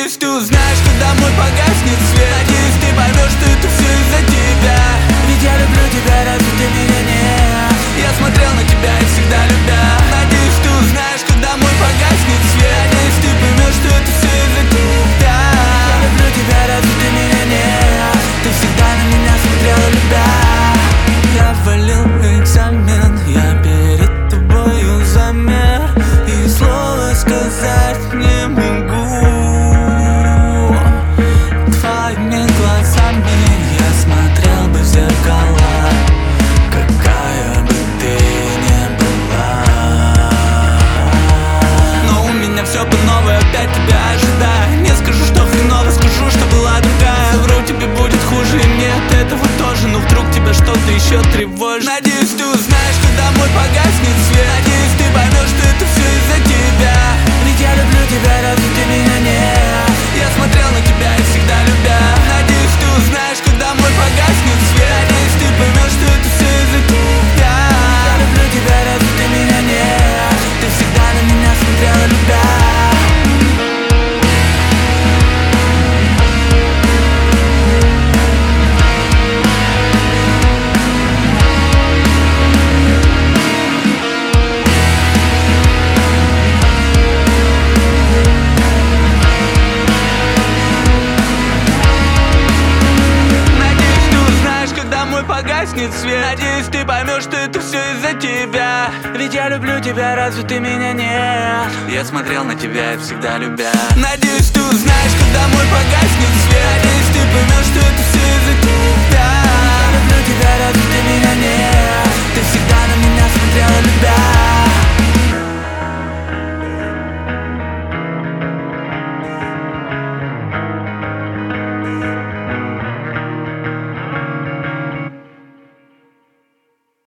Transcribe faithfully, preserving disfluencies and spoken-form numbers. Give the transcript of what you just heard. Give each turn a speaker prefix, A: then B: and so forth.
A: Надеюсь, ты узнаешь, когда мой погаснет свет. Надеюсь, ты поймешь, что это все из-за тебя. Ведь я люблю тебя, разве ты меня нет? Я смотрел на тебя и всегда любя. Надеюсь, ты узнаешь, когда мой погаснет свет. Надеюсь, ты поймешь, что это все из-за тебя. Я люблю тебя, разве ты меня нет? Ты всегда на меня смотрела любя. Я валил экзамен, я перед тобою замер, и слова сказать не могу. Твоими глазами я смотрел бы в зеркала, какая бы ты ни была. Но у меня все по новой, опять тебя ожидаю. Не скажу, что хреново, скажу, что была другая. Совру, тебе будет хуже, и мне от этого тоже. Но вдруг тебя что-то еще тревожит. Надеюсь, ты узнаешь, когда мой погаснет свет. Надеюсь, ты поймешь, что это все из-за тебя. Ведь я люблю тебя, разве ты меня нет? Я смотрел на тебя и всегда любя. Надеюсь, ты узнаешь, когда мой погаснет свет. Надеюсь, ты поймешь, что это все из-за тебя. Я люблю тебя, разве ты меня нет? Ты всегда на меня смотрела любя. Погаснет свет. Надеюсь, ты поймешь, что это все из-за тебя. Ведь я люблю тебя, разве ты меня нет? Я смотрел на тебя и всегда любя. Надеюсь, ты узнаешь, когда мой погаснет свет. Надеюсь, ты поймешь, что это все из-за тебя.